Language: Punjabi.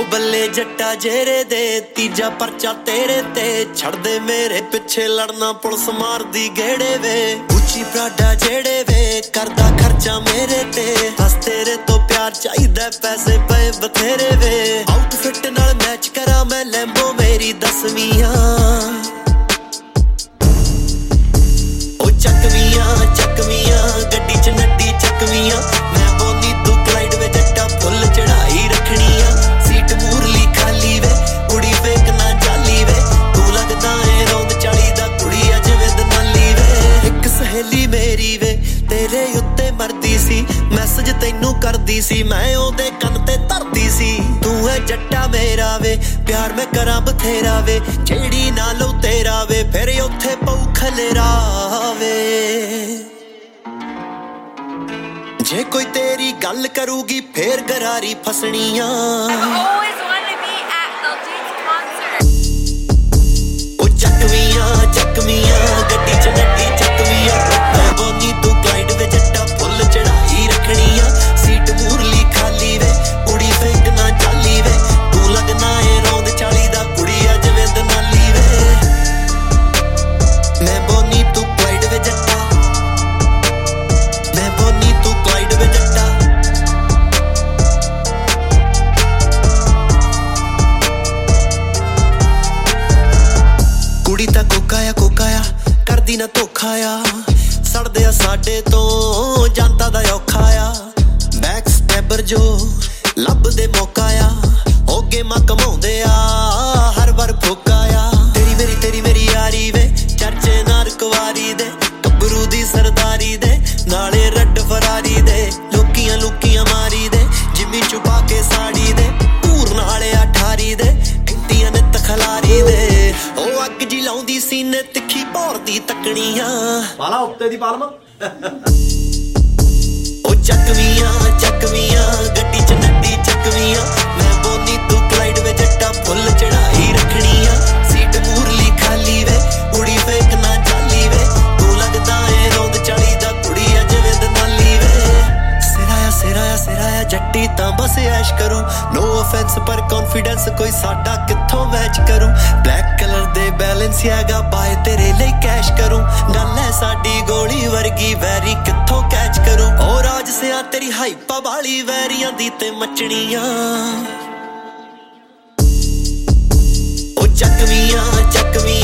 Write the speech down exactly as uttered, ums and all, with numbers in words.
ਬੱਲੇ ਜੱਟਾ ਜੇਰੇ ਦੇ ਤੀਜਾ ਪਰਚਾ ਤੇਰੇ ਤੇ ਛੱਡ ਦੇ ਮੇਰੇ ਪਿੱਛੇ ਲੜਨਾ ਪੁਲਿਸ ਮਾਰਦੀ ਗੇੜੇ ਵੇ ਉੱਚੀ ਪ੍ਰਾਡਾ ਜਿਹੜੇ ਵੇ ਕਰਦਾ ਖਰਚਾ ਮੇਰੇ ਤੇ ਬਸ ਤੇਰੇ ਤੋਂ ਪਿਆਰ ਚਾਹੀਦਾ ਪੈਸੇ ਪਏ ਬਥੇਰੇ ਵੇ ਆਊਟਫਿੱਟ ਨਾਲ ਮੈਚ ਕਰਾਂ ਮੈਂ ਲੈਂਬੋ ਮੇਰੀ ਦਸਵੀਆਂ ਉਹ ਚੱਕਵੀਆਂ ਚੱਕਵੀਆਂ ਗੱਡੀ ਚ ਨੱਡੀ ਚੱਕਵੀਆਂ ਮੈਂ ਬੋਨੀ ਤੂੰ ਕਲਾਈਡ ਵੇ ਜੱਟਾ ਫੁੱਲ ਚੜਾਈ ਰੱਖਣੀ ਆ ਸੀਟ ਮੂਰਲੀ ਖਾਲੀ ਵੇ ਕੁੜੀ ਵੇਖ ਨਾ ਜਾਲੀ ਵੇ ਤੂੰ ਲੱਗਦਾ ਏ ਰੌਂਦ ਚਾਲੀ ਦਾ ਕੁੜੀ ਆ ਜਿਵੇਂ ਦਨਾਲੀ ਵੇ ਇੱਕ ਸਹੇਲੀ ਮੇਰੀ ਵੇ ਤੇਰੇ ਉੱਤੇ ਮਰਦੀ ਸੀ ਮੈਸੇਜ ਤੈਨੂੰ ਕਰਦੀ ਸੀ ਮੈਂ ਉਹਦੇ ਕੰਨ ਤੇ ਧਰਦੀ ਸੀ ਤੂੰ ਐ ਜੱਟਾ ਮੇਰਾ ਵੇ ਪਿਆਰ ਮੈਂ ਕਰਾਂ ਬਥੇਰਾ ਵੇ ਜਿਹੜੀ ਨਾਲੋਂ ਤੇਰਾ ਵੇ ਫਿਰ ਉੱਥੇ ਪਊ ਖਲੇਰਾ ਵੇ ਜੇ ਕੋਈ ਤੇਰੀ ਗੱਲ ਕਰੂਗੀ ਫੇਰ ਗਰਾਰੀ ਫਸਣੀਆਂ ਉਹ ਚੱਕਵੀਆਂ ਚੱਕਵੀਆਂ ਗੱਡੀ ਚ ਨੱਡੀ ਚੱਕਵੀਆਂ ਮੈਂ ਬੋਨੀ ਤੂੰ ਕਲਾਈਡ ਵੇ ਜੱਟਾ ਫੁੱਲ ਚੜਾਈ ਰੱਖਣੀਆਂ ਸੀਟ ਮੂਰਲੀ ਖਾਲੀ ਵੇ ਕੁੜੀ ਫੇਕ ਨਾ ਜਾਲੀ ਵੇ ਤੂੰ ਲੱਗਣਾ ਏ ਰੌਂਦ ਚਾਲੀ ਦਾ ਕੁੜੀ ਆ ਜਿਵੇਂ ਦਨਾਲੀ ਵੇ ਮੈਂ ਬੋਨੀ ਤੂੰ ਕਲਾਈਡ ਵੇ ਜੱਟਾ ਮੈਂ ਬੋਨੀ ਤੂੰ ਕਲਾਈਡ ਵੇ ਜੱਟਾ ਕੁੜੀ ਤਾਂ ਕੋਕਾ ਆ ਕੋਕਾ ਆ ਕਰਦੀ ਨਾ ਧੋਖਾ ਆ ਸੜਦੇ ਆ ਸਾਡੇ ਤੋਂ ਜਨਤਾ ਦਾ ਔਖਾ ਆ ਬੈਕ ਸਟੈਬਰ ਜੋ ਲੱਭਦੇ ਮੌਕਾ ਆ ਹੋ ਗੇਮਾਂ ਕਮਾਉਂਦੇ ਆ ਹਰ ਵਾਰ ਫੋਕਾ ਆ ਤੇਰੀ ਮੇਰੀ ਤੇਰੀ ਮੇਰੀ ਯਾਰੀ ਵੇ ਚਰਚੇ ਨਾਲ ਕੁਵਾਰੀ ਦੇ ਗੱਭਰੂ ਦੀ ਸਰਦਾਰੀ ਦੇ ਨਾਲੇ ਰੱਡ ਫਰਾਰੀ ਦੇ ਲੋਕੀਆਂ ਲੁਕੀਆਂ ਮਾਰੀ ਦੇ ਜਿੰਮੀ ਚੁਪਾ ਕੇ ਸਾੜੀ ਦੇ ਧੂਰ ਨਾਲੇ ਅਠਾਰੀ ਦੇ ਇੰਡੀਆਂ ਨੇ ਤਖਲਾਰੀ ਦੇ ਉਹ ਅੱਗ ਜੀ ਲਾਉਂਦੀ ਸੀਨੇ ਤਿੱਖੀ ਭੌਰਦੀ ਤੱਕਣੀਆਂ ਪਾਲਾ ਉੱਤੇ ਦੀ ਪਾਲਮ ਉਹ ਚੱਕਵੀਆਂ ਚੱਕਵੀਆਂ ਗੱਡੀ ਚ ਨੱਡੀ ਚੱਕਵੀਆਂ ਮੈਂ ਬੋਨੀ ਤੂੰ ਕਲਾਈਡ ਵੇ ਜੱਟਾ ਫੁੱਲ ਚੜਾਈ ਰੱਖਣੀਆਂ ਸੀਟ ਮੂਰਲੀ ਖਾਲੀ ਵੇ ਕੁੜੀ ਫੇਕ ਨਾ ਜਾਲੀ ਵੇ ਤੂੰ ਲੱਗਦਾ ਏ ਰੌਂਦ ਚਾਲੀ ਦਾ ਕੁੜੀ ਆ ਜਿਵੇਂ ਦਨਾਲੀ ਵੇ ਸਿਰਾਇਆ ਸਿਰਾਇਆ ਸਿਰਾਇਆ ਜੱਟੀ ਤਾਂ ਬਸ ਐਸ਼ ਕਰੂ ਨੋ ਆਫੈਂਸ ਪਰ ਕੌਨਫੀਡੈਂਸ ਕੋਈ ਸਾਡਾ ਕਿੱਥੋਂ ਮੈਚ ਕਰੂ ਬਲੈਕ ਕਲਰ ਦੇ ਬੈਲੈਂਸ ਹੈਗਾ ਬਾਏ ਤੇਰੇ ਲਈ ਕੈਸ਼ ਕਰੂੰ ਗੱਲ ਹੈ ਸਾਡੀ ਗੋਲੀ ਵਰਗੀ ਵੈਰੀ ਕਿੱਥੋਂ ਕੈਚ ਕਰੂ ਉਹ ਰਾਜ ਸਿਆ ਤੇਰੀ ਹਾਈਪਾ ਵਾਲੀ ਵੈਰੀਆਂ ਦੀ ਤੇ ਮੱਚਣੀਆਂ ਉਹ ਚੱਕਵੀਆਂ ਚੱਕਵੀਆਂ